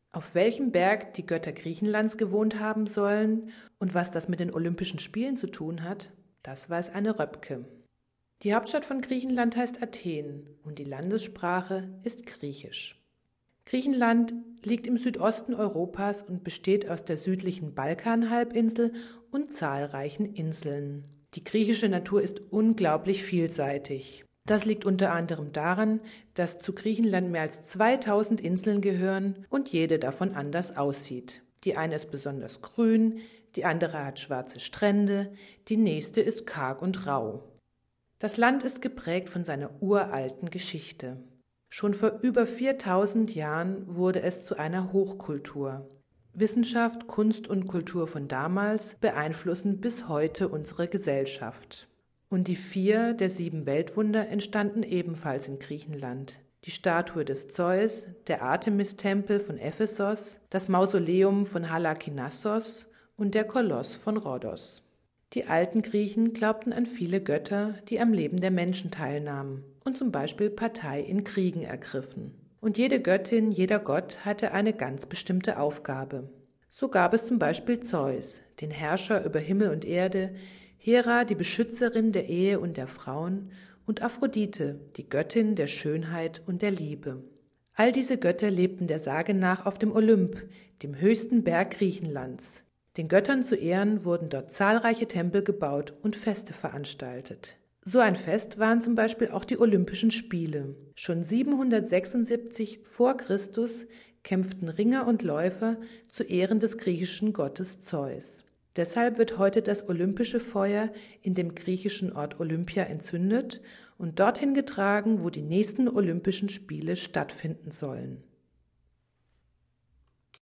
Auf welchem Berg die Götter Griechenlands gewohnt haben sollen und was das mit den Olympischen Spielen zu tun hat, das weiß Anne Röpke. Die Hauptstadt von Griechenland heißt Athen und die Landessprache ist Griechisch. Griechenland liegt im Südosten Europas und besteht aus der südlichen Balkanhalbinsel und zahlreichen Inseln. Die griechische Natur ist unglaublich vielseitig. Das liegt unter anderem daran, dass zu Griechenland mehr als 2000 Inseln gehören und jede davon anders aussieht. Die eine ist besonders grün, die andere hat schwarze Strände, die nächste ist karg und rau. Das Land ist geprägt von seiner uralten Geschichte. Schon vor über 4000 Jahren wurde es zu einer Hochkultur. Wissenschaft, Kunst und Kultur von damals beeinflussen bis heute unsere Gesellschaft. Und die 4 der 7 Weltwunder entstanden ebenfalls in Griechenland. Die Statue des Zeus, der Artemis-Tempel von Ephesos, das Mausoleum von Halikarnassos und der Koloss von Rhodos. Die alten Griechen glaubten an viele Götter, die am Leben der Menschen teilnahmen und zum Beispiel Partei in Kriegen ergriffen. Und jede Göttin, jeder Gott hatte eine ganz bestimmte Aufgabe. So gab es zum Beispiel Zeus, den Herrscher über Himmel und Erde, Hera, die Beschützerin der Ehe und der Frauen, und Aphrodite, die Göttin der Schönheit und der Liebe. All diese Götter lebten der Sage nach auf dem Olymp, dem höchsten Berg Griechenlands. Den Göttern zu Ehren wurden dort zahlreiche Tempel gebaut und Feste veranstaltet. So ein Fest waren zum Beispiel auch die Olympischen Spiele. Schon 776 vor Christus kämpften Ringer und Läufer zu Ehren des griechischen Gottes Zeus. Deshalb wird heute das olympische Feuer in dem griechischen Ort Olympia entzündet und dorthin getragen, wo die nächsten Olympischen Spiele stattfinden sollen.